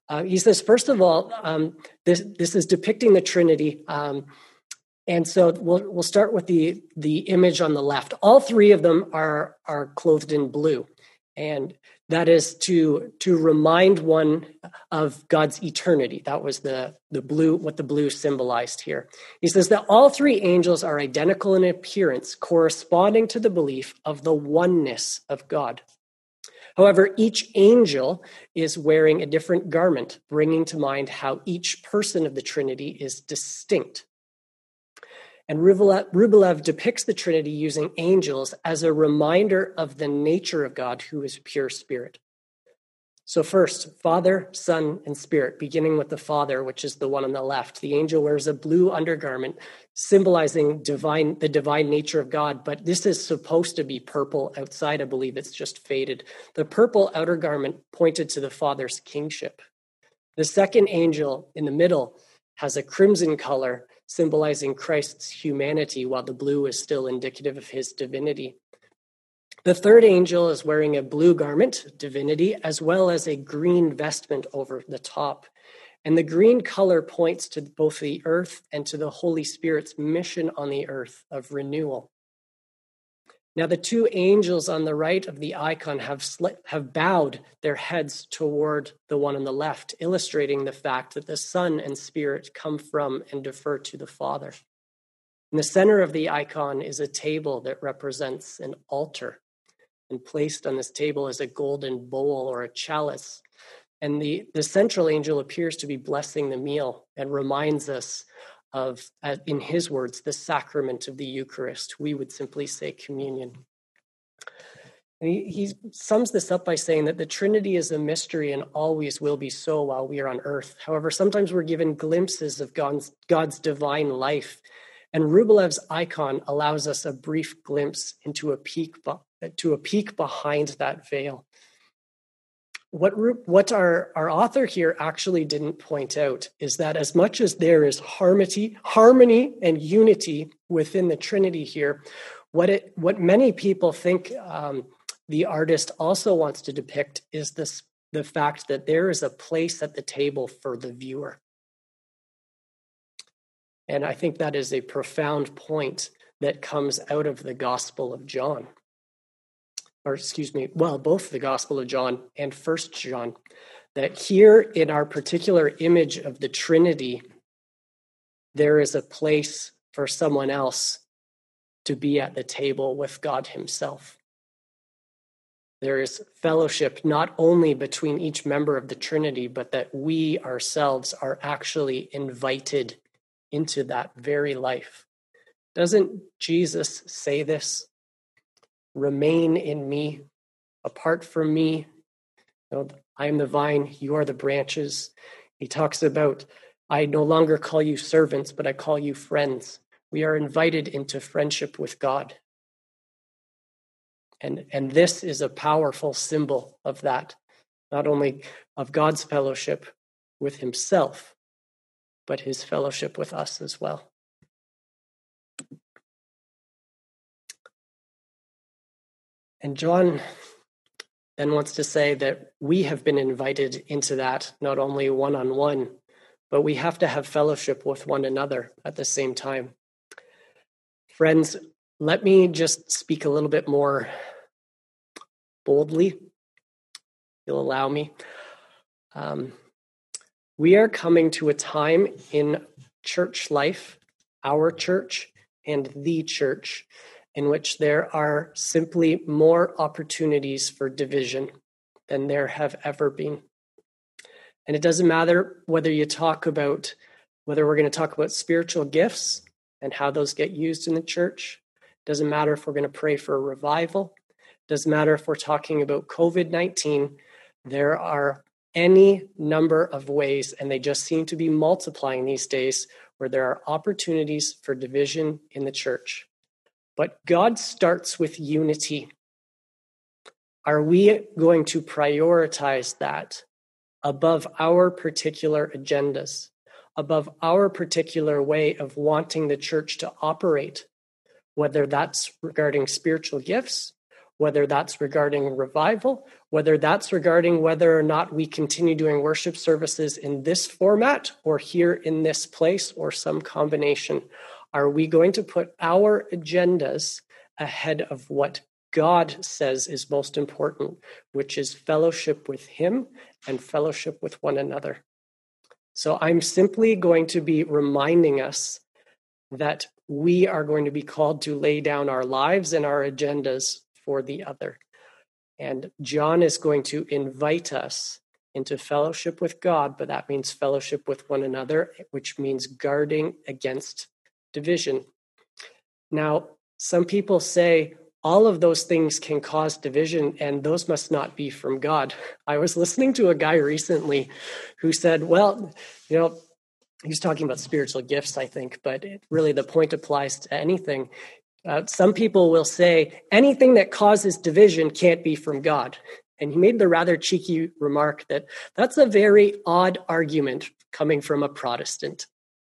Uh, he says, first of all, um, this this is depicting the Trinity. Um, and so we'll we'll start with the the image on the left. All three of them are are clothed in blue. And that is to to remind one of God's eternity. That was the, the blue, what the blue symbolized here. He says that all three angels are identical in appearance, corresponding to the belief of the oneness of God. However, each angel is wearing a different garment, bringing to mind how each person of the Trinity is distinct. And Rublev depicts the Trinity using angels as a reminder of the nature of God, who is pure spirit. So first, Father, Son, and Spirit, beginning with the Father, which is the one on the left. The angel wears a blue undergarment, symbolizing divine, the divine nature of God, but this is supposed to be purple outside. I believe it's just faded. The purple outer garment pointed to the Father's kingship. The second angel in the middle has a crimson color, symbolizing Christ's humanity, while the blue is still indicative of his divinity. The third angel is wearing a blue garment, divinity, as well as a green vestment over the top. And the green color points to both the earth and to the Holy Spirit's mission on the earth of renewal. Now, the two angels on the right of the icon have sli- have bowed their heads toward the one on the left, illustrating the fact that the Son and Spirit come from and defer to the Father. In the center of the icon is a table that represents an altar, and placed on this table is a golden bowl or a chalice. And the, the central angel appears to be blessing the meal and reminds us of, uh, in his words, the sacrament of the Eucharist. We would simply say communion. And he, he sums this up by saying that the Trinity is a mystery and always will be so while we are on earth. However, sometimes we're given glimpses of God's, God's divine life. And Rublev's icon allows us a brief glimpse into a peek, to a peek behind that veil. What, what our, our author here actually didn't point out is that as much as there is harmony, harmony and unity within the Trinity here, what it what many people think um, the artist also wants to depict is this the fact that there is a place at the table for the viewer. And I think that is a profound point that comes out of the Gospel of John. Or excuse me, well, both the Gospel of John and First John, that here in our particular image of the Trinity, there is a place for someone else to be at the table with God himself. There is fellowship not only between each member of the Trinity, but that we ourselves are actually invited into that very life. Doesn't Jesus say this? Remain in me. Apart from me, you know, I am the vine, you are the branches. He talks about, I no longer call you servants, but I call you friends. We are invited into friendship with God. And, and this is a powerful symbol of that, not only of God's fellowship with himself, but his fellowship with us as well. And John then wants to say that we have been invited into that, not only one-on-one, but we have to have fellowship with one another at the same time. Friends, let me just speak a little bit more boldly, if you'll allow me. Um, we are coming to a time in church life, our church and the church, in which there are simply more opportunities for division than there have ever been. And it doesn't matter whether you talk about, whether we're going to talk about spiritual gifts and how those get used in the church. It doesn't matter if we're going to pray for a revival. It doesn't matter if we're talking about covid nineteen. There are any number of ways, and they just seem to be multiplying these days, where there are opportunities for division in the church. But God starts with unity. Are we going to prioritize that above our particular agendas, above our particular way of wanting the church to operate, whether that's regarding spiritual gifts whether that's regarding revival, whether that's regarding whether or not we continue doing worship services in this format or here in this place or some combination. Are we going to put our agendas ahead of what God says is most important, which is fellowship with him and fellowship with one another? So I'm simply going to be reminding us that we are going to be called to lay down our lives and our agendas for the other. And John is going to invite us into fellowship with God, but that means fellowship with one another, which means guarding against division. Now, some people say all of those things can cause division, and those must not be from God. I was listening to a guy recently who said, well, you know, he's talking about spiritual gifts, I think, but it, really the point applies to anything. Uh, some people will say anything that causes division can't be from God. And he made the rather cheeky remark that that's a very odd argument coming from a Protestant.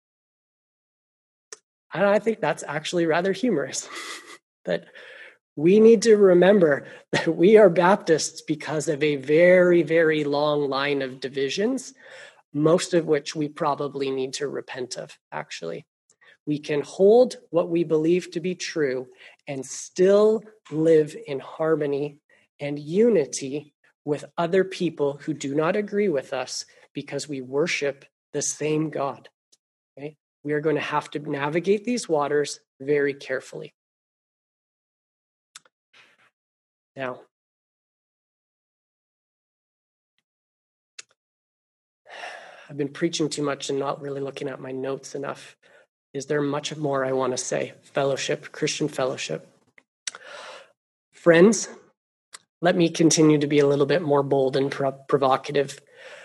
And I think that's actually rather humorous. That we need to remember that we are Baptists because of a very, very long line of divisions, most of which we probably need to repent of, actually. We can hold what we believe to be true and still live in harmony and unity with other people who do not agree with us because we worship the same God. Okay? We are going to have to navigate these waters very carefully. Now, I've been preaching too much and not really looking at my notes enough. Is there much more I want to say? Fellowship, Christian fellowship. Friends, let me continue to be a little bit more bold and prov- provocative.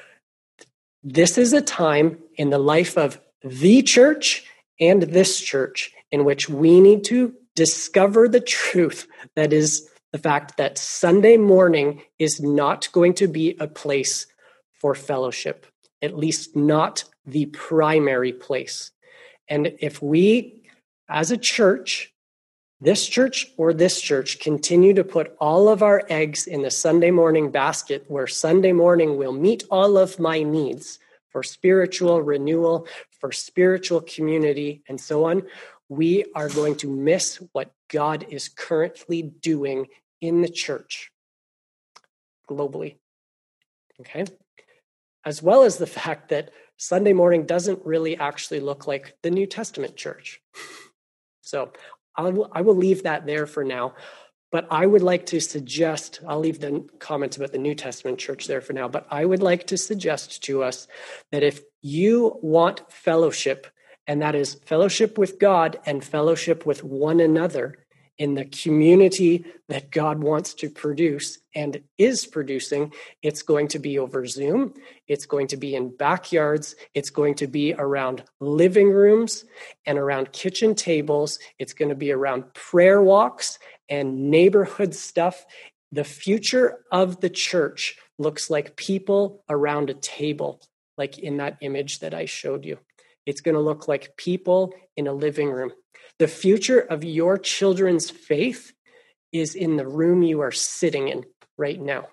This is a time in the life of the church and this church in which we need to discover the truth that is the fact that Sunday morning is not going to be a place for fellowship, at least not the primary place. And if we, as a church, this church or this church, continue to put all of our eggs in the Sunday morning basket, where Sunday morning will meet all of my needs for spiritual renewal, for spiritual community, and so on, we are going to miss what God is currently doing in the church globally. Okay? As well as the fact that Sunday morning doesn't really actually look like the New Testament church. So I will, I will leave that there for now. But I would like to suggest, I'll leave the comments about the New Testament church there for now, but I would like to suggest to us that if you want fellowship, and that is fellowship with God and fellowship with one another in the community that God wants to produce and is producing, it's going to be over Zoom. It's going to be in backyards. It's going to be around living rooms and around kitchen tables. It's going to be around prayer walks and neighborhood stuff. The future of the church looks like people around a table, like in that image that I showed you. It's going to look like people in a living room. The future of your children's faith is in the room you are sitting in right now.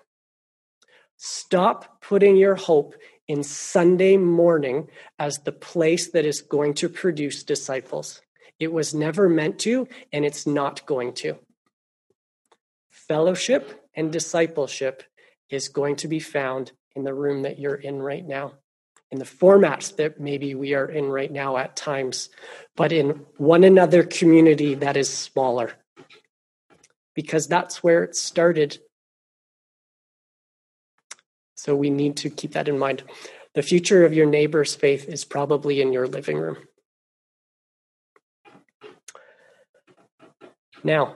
Stop putting your hope in Sunday morning as the place that is going to produce disciples. It was never meant to, and it's not going to. Fellowship and discipleship is going to be found in the room that you're in right now, in the formats that maybe we are in right now at times, but in one another community that is smaller, because that's where it started. So we need to keep that in mind. The future of your neighbor's faith is probably in your living room. Now,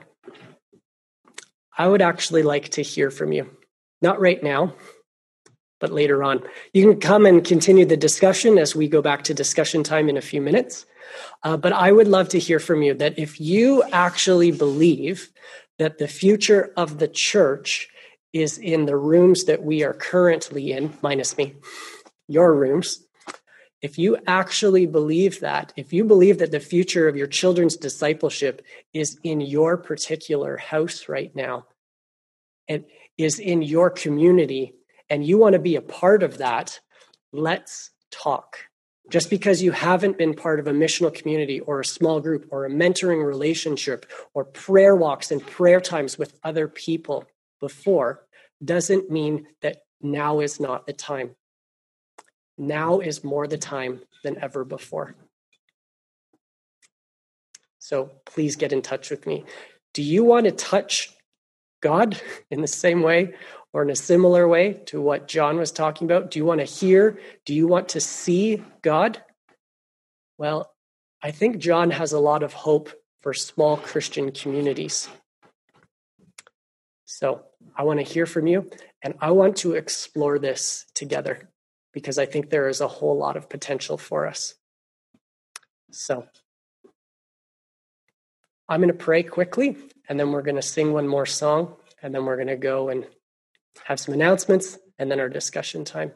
I would actually like to hear from you. Not right now, but later on. You can come and continue the discussion as we go back to discussion time in a few minutes. Uh, but I would love to hear from you that if you actually believe that the future of the church is in the rooms that we are currently in, minus me, your rooms, if you actually believe that, if you believe that the future of your children's discipleship is in your particular house right now, and is in your community and you want to be a part of that, let's talk. Just because you haven't been part of a missional community or a small group or a mentoring relationship or prayer walks and prayer times with other people before doesn't mean that now is not the time. Now is more the time than ever before. So please get in touch with me. Do you want to touch God in the same way or in a similar way to what John was talking about? Do you want to hear? Do you want to see God? Well, I think John has a lot of hope for small Christian communities. So I want to hear from you, and I want to explore this together because I think there is a whole lot of potential for us. So I'm going to pray quickly, and then we're going to sing one more song, and then we're going to go and have some announcements, and then our discussion time.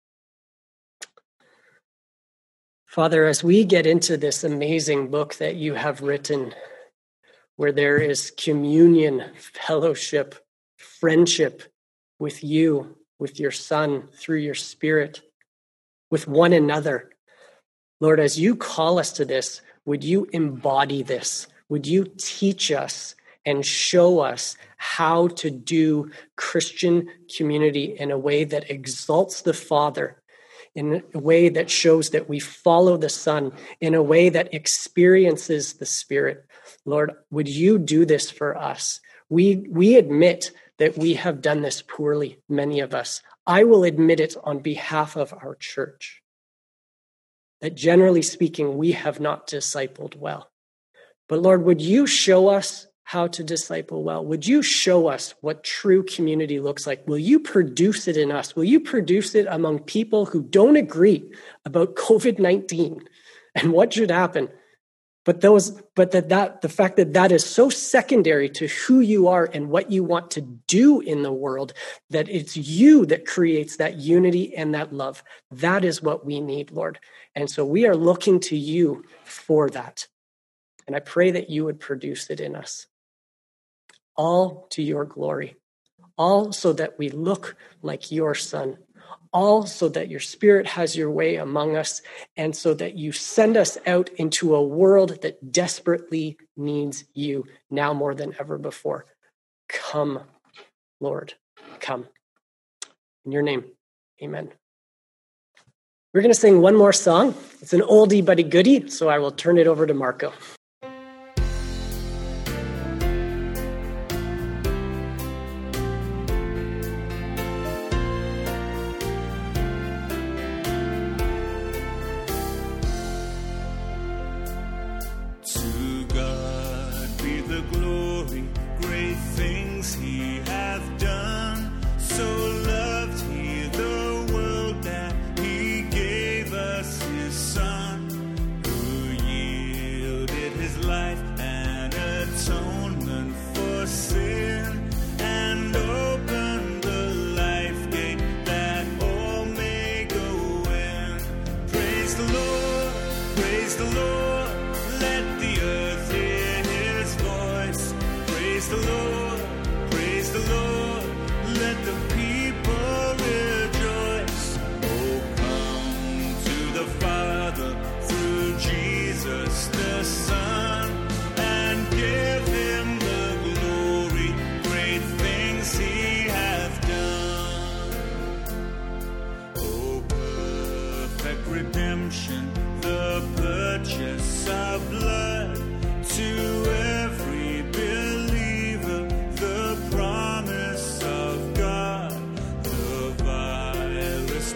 Father, as we get into this amazing book that you have written, where there is communion, fellowship, friendship with you, with your Son, through your Spirit, with one another, Lord, as you call us to this, would you embody this? Would you teach us and show us how to do Christian community in a way that exalts the Father, in a way that shows that we follow the Son, in a way that experiences the Spirit? Lord, would you do this for us? We, we admit that we have done this poorly, many of us. I will admit it on behalf of our church, that generally speaking, we have not discipled well. But Lord, would you show us how to disciple well? Would you show us what true community looks like? Will you produce it in us? Will you produce it among people who don't agree about covid nineteen and what should happen? But those, but that, that the fact that that is so secondary to who you are and what you want to do in the world, that it's you that creates that unity and that love. That is what we need, Lord. And so we are looking to you for that. And I pray that you would produce it in us, all to your glory, all so that we look like your Son, all so that your Spirit has your way among us, and so that you send us out into a world that desperately needs you now more than ever before. Come, Lord, come. In your name, amen. We're going to sing one more song. It's an oldie but a goodie, so I will turn it over to Marco.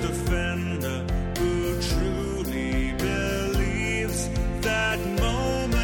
Defender who truly believes that moment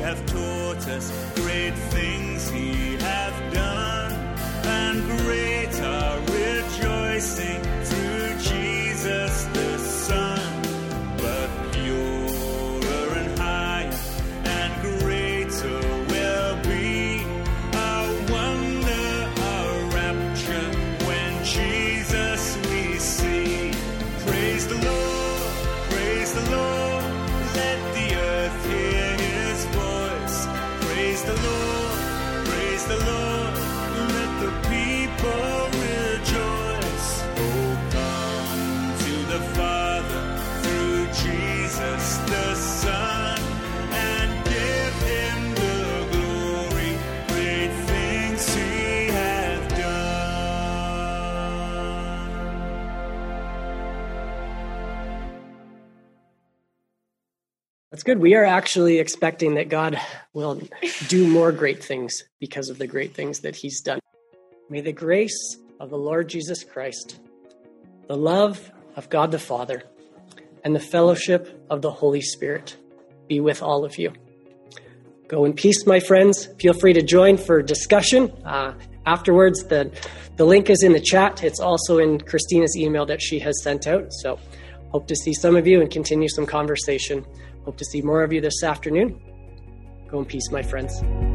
hath taught us, great things he hath done, and great our rejoicing through Jesus the Son. But purer and higher and greater will be our wonder, our rapture, when Jesus we see. Praise the Lord, praise the Lord, let the earth hear his voice. Praise the Lord, praise the Lord, let the people rejoice. Oh, come to the Father through Jesus the Son, and give him the glory, great things he hath done. That's good. We are actually expecting that God will do more great things because of the great things that he's done. May the grace of the Lord Jesus Christ, the love of God the Father, and the fellowship of the Holy Spirit be with all of you. Go in peace, my friends. Feel free to join for discussion. Uh, afterwards, the, the link is in the chat. It's also in Christina's email that she has sent out. So hope to see some of you and continue some conversation. Hope to see more of you this afternoon. Go in peace, my friends.